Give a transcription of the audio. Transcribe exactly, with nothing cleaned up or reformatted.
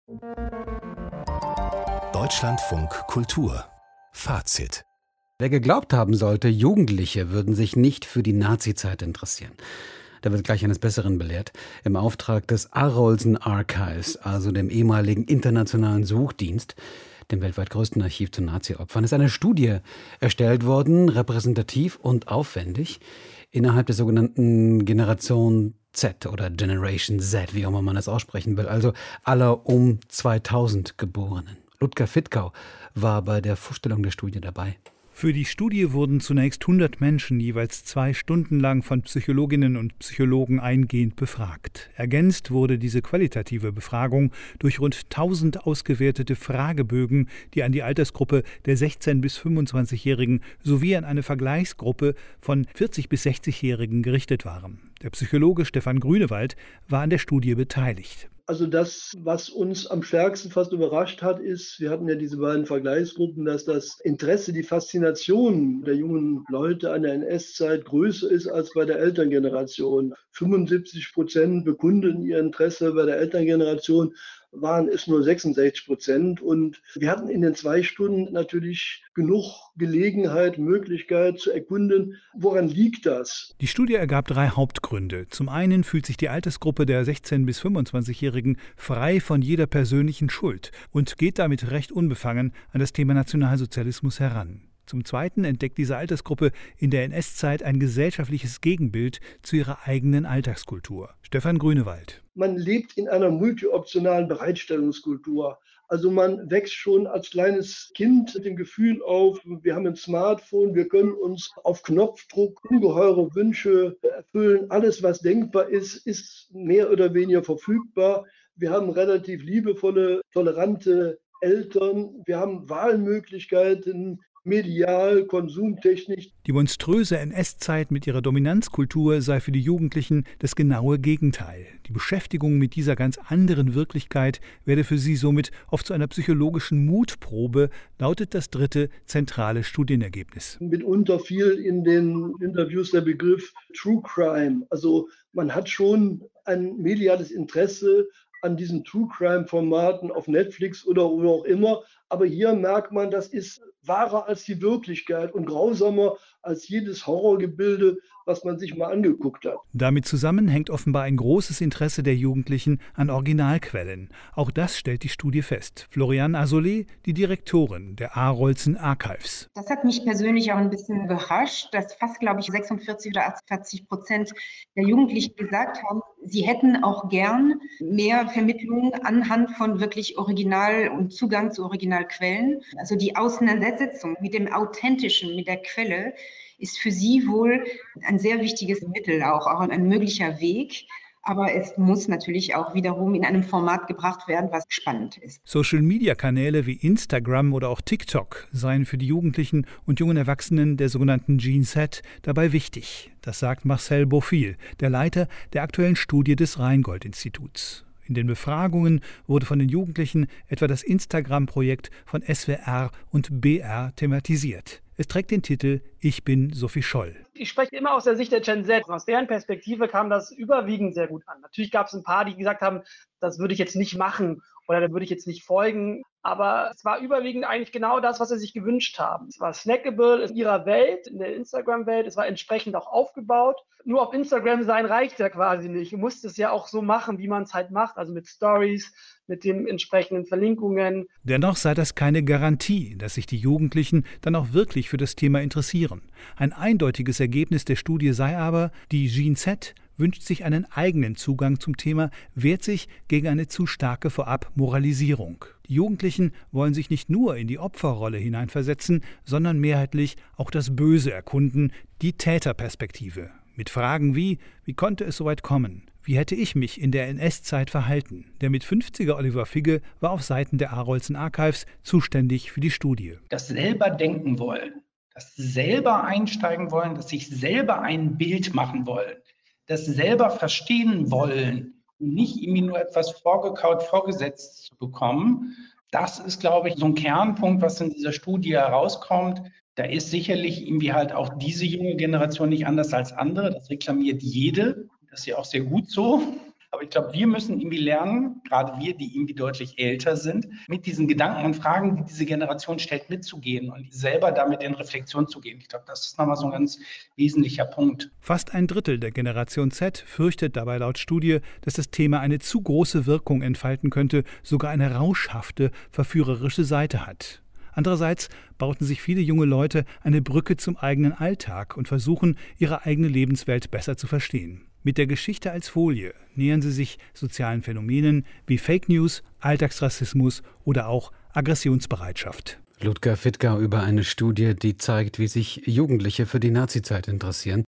Deutschlandfunk Kultur Fazit. Wer geglaubt haben sollte, Jugendliche würden sich nicht für die Nazizeit interessieren, der wird gleich eines Besseren belehrt. Im Auftrag des Arolsen Archives, also dem ehemaligen internationalen Suchdienst, dem weltweit größten Archiv zu Nazi-Opfern, ist eine Studie erstellt worden, repräsentativ und aufwendig, innerhalb der sogenannten Generation Z oder Generation Z, wie auch immer man das aussprechen will, also aller um zweitausend Geborenen. Ludger Fittkau war bei der Vorstellung der Studie dabei. Für die Studie wurden zunächst hundert Menschen jeweils zwei Stunden lang von Psychologinnen und Psychologen eingehend befragt. Ergänzt wurde diese qualitative Befragung durch rund tausend ausgewertete Fragebögen, die an die Altersgruppe der sechzehn- bis fünfundzwanzigjährigen sowie an eine Vergleichsgruppe von vierzig- bis sechzigjährigen gerichtet waren. Der Psychologe Stefan Grünewald war an der Studie beteiligt. Also das, was uns am stärksten fast überrascht hat, ist, wir hatten ja diese beiden Vergleichsgruppen, dass das Interesse, die Faszination der jungen Leute an der N S-Zeit größer ist als bei der Elterngeneration. fünfundsiebzig Prozent bekunden ihr Interesse, bei der Elterngeneration waren es nur sechsundsechzig Prozent. Und wir hatten in den zwei Stunden natürlich genug Gelegenheit, Möglichkeit zu erkunden, woran liegt das? Die Studie ergab drei Hauptgründe. Zum einen fühlt sich die Altersgruppe der sechzehn- bis fünfundzwanzigjährigen frei von jeder persönlichen Schuld und geht damit recht unbefangen an das Thema Nationalsozialismus heran. Zum Zweiten entdeckt diese Altersgruppe in der N S-Zeit ein gesellschaftliches Gegenbild zu ihrer eigenen Alltagskultur. Stefan Grünewald. Man lebt in einer multioptionalen Bereitstellungskultur. Also man wächst schon als kleines Kind mit dem Gefühl auf, wir haben ein Smartphone, wir können uns auf Knopfdruck ungeheure Wünsche erfüllen. Alles, was denkbar ist, ist mehr oder weniger verfügbar. Wir haben relativ liebevolle, tolerante Eltern. Wir haben Wahlmöglichkeiten, medial, konsumtechnisch. Die monströse N S-Zeit mit ihrer Dominanzkultur sei für die Jugendlichen das genaue Gegenteil. Die Beschäftigung mit dieser ganz anderen Wirklichkeit werde für sie somit oft zu einer psychologischen Mutprobe, lautet das dritte zentrale Studienergebnis. Mitunter fiel in den Interviews der Begriff True Crime. Also man hat schon ein mediales Interesse an diesen True-Crime-Formaten auf Netflix oder wo auch immer. Aber hier merkt man, das ist wahrer als die Wirklichkeit und grausamer als jedes Horrorgebilde, was man sich mal angeguckt hat. Damit zusammen hängt offenbar ein großes Interesse der Jugendlichen an Originalquellen. Auch das stellt die Studie fest. Floriane Azoulay, die Direktorin der Arolsen Archives. Das hat mich persönlich auch ein bisschen überrascht, dass fast, glaube ich, sechsundvierzig oder achtzig Prozent der Jugendlichen gesagt haben, sie hätten auch gern mehr Vermittlung anhand von wirklich Original und Zugang zu Originalquellen. Also die Auseinandersetzung mit dem Authentischen, mit der Quelle, ist für sie wohl ein sehr wichtiges Mittel, auch, auch ein möglicher Weg. Aber es muss natürlich auch wiederum in einem Format gebracht werden, was spannend ist. Social-Media-Kanäle wie Instagram oder auch TikTok seien für die Jugendlichen und jungen Erwachsenen der sogenannten Gen Z dabei wichtig. Das sagt Marcel Beaufil, der Leiter der aktuellen Studie des Rheingold-Instituts. In den Befragungen wurde von den Jugendlichen etwa das Instagram-Projekt von S W R und B R thematisiert. Es trägt den Titel »Ich bin Sophie Scholl«. Ich spreche immer aus der Sicht der Gen Z. Aus deren Perspektive kam das überwiegend sehr gut an. Natürlich gab es ein paar, die gesagt haben, das würde ich jetzt nicht machen oder da würde ich jetzt nicht folgen. Aber es war überwiegend eigentlich genau das, was sie sich gewünscht haben. Es war snackable in ihrer Welt, in der Instagram-Welt. Es war entsprechend auch aufgebaut. Nur auf Instagram sein reicht ja quasi nicht. Du musst es ja auch so machen, wie man es halt macht. Also mit Stories, mit den entsprechenden Verlinkungen. Dennoch sei das keine Garantie, dass sich die Jugendlichen dann auch wirklich für das Thema interessieren. Ein eindeutiges Ergebnis der Studie sei aber, die Gen Z wünscht sich einen eigenen Zugang zum Thema, wehrt sich gegen eine zu starke Vorab-Moralisierung. Die Jugendlichen wollen sich nicht nur in die Opferrolle hineinversetzen, sondern mehrheitlich auch das Böse erkunden, die Täterperspektive. Mit Fragen wie, wie konnte es so weit kommen? Wie hätte ich mich in der N S-Zeit verhalten? Der mit fünfziger Oliver Figge war auf Seiten der Arolsen Archives zuständig für die Studie. Das selber denken wollen, das selber einsteigen wollen, das sich selber ein Bild machen wollen, das selber verstehen wollen, nicht irgendwie nur etwas vorgekaut, vorgesetzt zu bekommen, das ist, glaube ich, so ein Kernpunkt, was in dieser Studie herauskommt. Da ist sicherlich irgendwie halt auch diese junge Generation nicht anders als andere. Das reklamiert jede. Das ist ja auch sehr gut so. Aber ich glaube, wir müssen irgendwie lernen, gerade wir, die irgendwie deutlich älter sind, mit diesen Gedanken und Fragen, die diese Generation stellt, mitzugehen und selber damit in Reflexion zu gehen. Ich glaube, das ist nochmal so ein ganz wesentlicher Punkt. Fast ein Drittel der Generation Z fürchtet dabei laut Studie, dass das Thema eine zu große Wirkung entfalten könnte, sogar eine rauschhafte, verführerische Seite hat. Andererseits bauten sich viele junge Leute eine Brücke zum eigenen Alltag und versuchen, ihre eigene Lebenswelt besser zu verstehen. Mit der Geschichte als Folie nähern sie sich sozialen Phänomenen wie Fake News, Alltagsrassismus oder auch Aggressionsbereitschaft. Ludger Fittkau über eine Studie, die zeigt, wie sich Jugendliche für die Nazizeit interessieren.